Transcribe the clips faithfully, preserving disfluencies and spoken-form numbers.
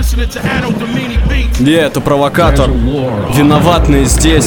Я это провокатор. Виноватные здесь.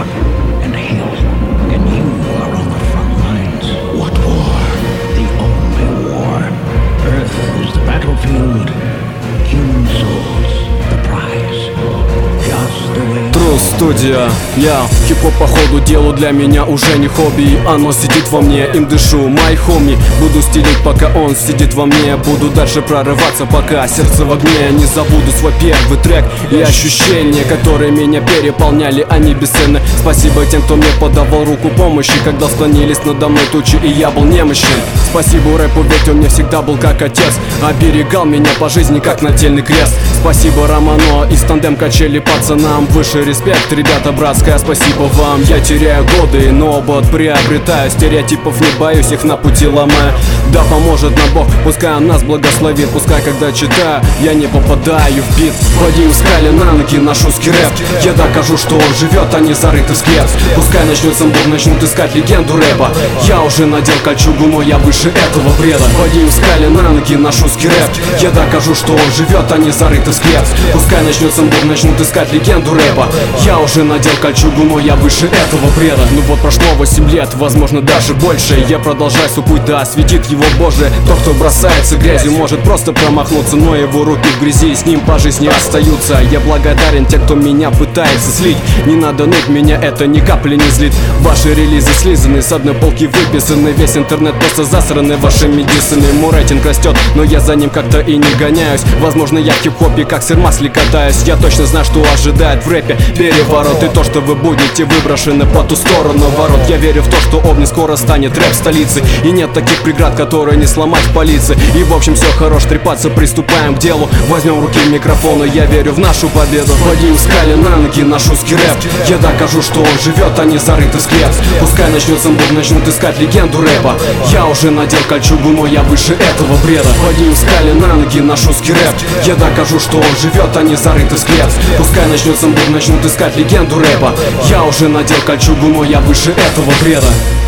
Студия, я хип-хоп по ходу делу для меня уже не хобби. Оно сидит во мне, им дышу, май хоми. Буду стелить, пока он сидит во мне. Буду дальше прорываться, пока сердце в огне. Не забуду свой первый трек и ощущения, которые меня переполняли, они бесценны. Спасибо тем, кто мне подавал руку помощи, когда склонились надо мной тучи и я был немощен. Спасибо рэпу, ведь он мне всегда был как отец, оберегал меня по жизни как нательный крест. Спасибо Романо и тандем качели пацанам, выше респект, ребята, братское спасибо вам. Я теряю годы, но опыт приобретаю, стереотипов не боюсь, их на пути ломаю. Да поможет нам Бог, пускай он нас благословит, пускай когда читаю, я не попадаю в бит. Вадим Скали на ноги, наш русский рэп, я докажу, что он живет, а не зарытый склеп. Пускай начнет самбур, начнут искать легенду рэпа. Я уже надел кольчугу, но я выше этого бреда. Вадим Скали на ноги, наш русский рэп, я докажу, что он живет, а не зарытый склеп. Пускай начнет самбур, начнут искать легенду рэпа. Я уже надел кольчугу, но я выше этого бреда. Ну вот прошло восемь лет, возможно даже больше. Я продолжаю свой путь, да осветит его Боже. Тот, кто бросается грязью, может просто промахнуться, но его руки в грязи с ним по жизни остаются. Я благодарен тем, кто меня пытается слить. Не надо ныть, меня это ни капли не злит. Ваши релизы слизаны, с одной полки выписаны. Весь интернет просто засраны вашими диссами. Мой рейтинг растет, но я за ним как-то и не гоняюсь. Возможно я в хип-хопе как сыр в масле катаюсь. Я точно знаю, что ожидает в рэпе переворот, и то, что вы будете выброшены по ту сторону ворот. Я верю в то, что Обни скоро станет рэп столицей, и нет таких преград, которые не сломать в полиции. И в общем все хорош, трепаться, приступаем к делу. Возьмем в руки микрофон, и я верю в нашу победу. Вадим Скали на ноги, наш русский рэп, я докажу, что он живет, а не зарытый склеп. Пускай начнет самбур, начнут искать легенду рэпа. Я уже надел кольчугу, но я выше этого бреда. Вадим Скали на ноги, наш русский рэп, я докажу, что он живет, а не зарытый склеп. Пускай начнет самбур, начнут искать легенду рэпа. Я уже надел кольчугу, но я выше этого бреда.